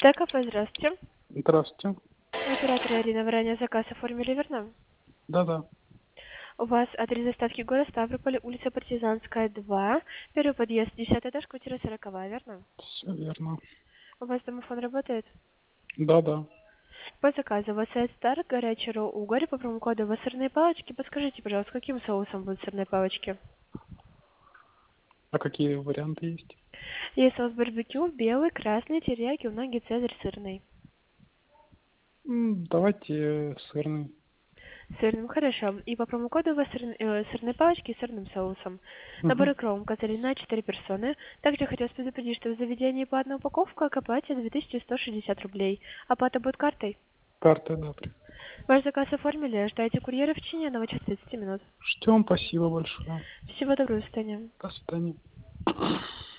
Кафе, здравствуйте. Здравствуйте. Оператор Ирина, вы ранее заказ оформили, верно? Да-да, У вас адрес доставки город Ставрополь, улица Партизанская, 2, первый подъезд, 10 этаж, квартира 40, верно? все верно. У вас домофон работает? Да-да. По заказу у вас сайт Стар, горячий угорь, по промокоду у вас сырные палочки. Подскажите, пожалуйста, каким соусом будут сырные палочки? А какие варианты есть? Есть соус барбекю, белый, красный, терияки, унаги, цезарь, сырный. Давайте сырный. Сырным, хорошо. И по промокоду у вас сырные палочки с сырным соусом. Набор Мгм. икром козырей на 4 персоны. Также хотелось предупредить, что в заведении платная упаковка, к оплате 2160 рублей. Оплата будет картой. Карта, да. Ваш заказ оформили, ждайте курьера в течение 1 часа 30 минут. Ждем, спасибо большое. Всего доброго, до свидания. До свидания.